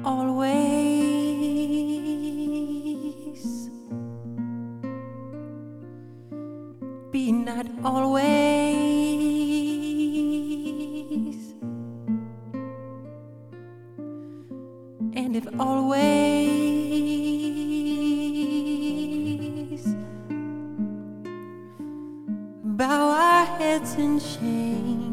always, be not always, and if always, bow our heads in shame.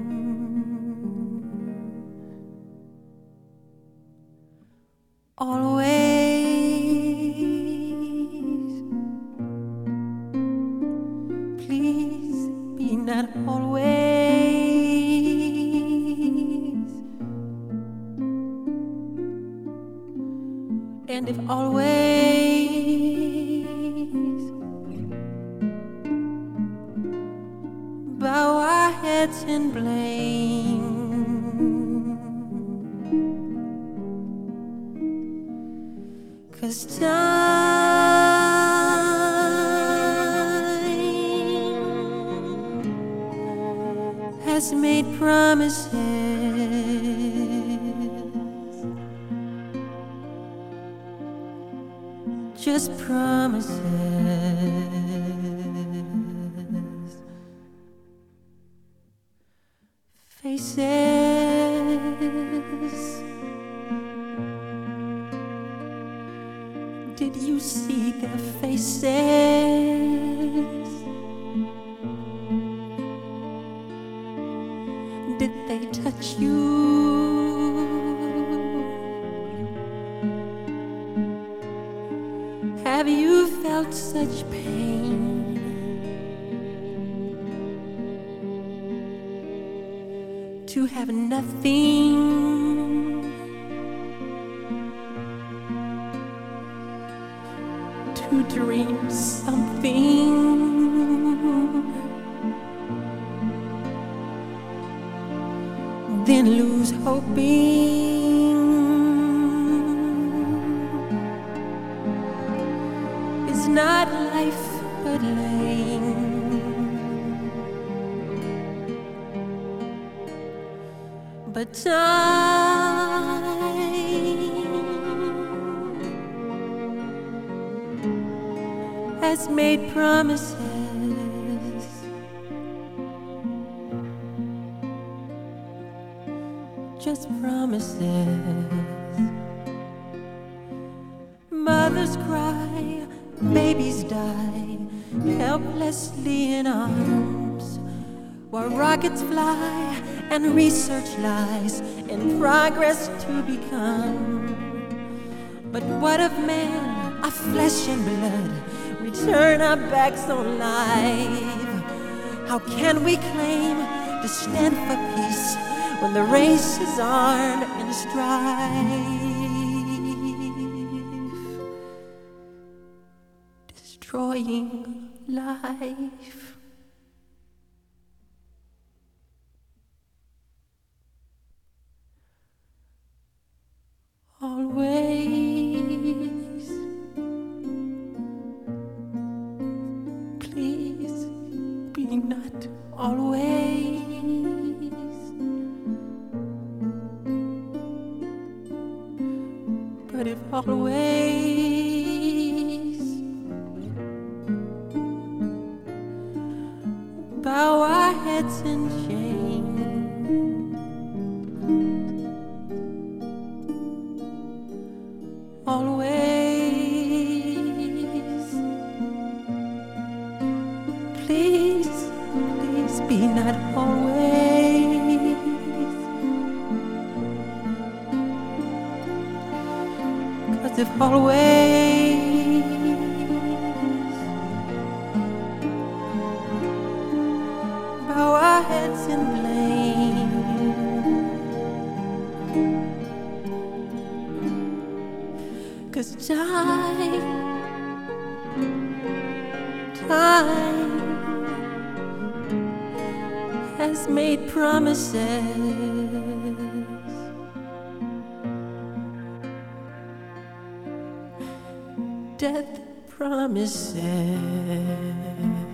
Always, please be not always, and if always, bow our heads in blame. 'Cause time has made promises, just promises. Faces, did you see their faces? Did they touch you? Have you felt such pain? To have nothing, to dream something, then lose hoping. Is not life but lame? But time has made promises, just promises. Mothers cry, babies die, helplessly in arms, while rockets fly and research lies in progress to become. But what of man, our flesh and blood? We turn our backs on life. How can we claim to stand for peace when the races aren't in strife? Destroying life. Always, please be not always, but if always, bow our heads in shame. Always, please, please be not always, 'cause if always, bow our heads in blame. Cause time has made promises, death promises.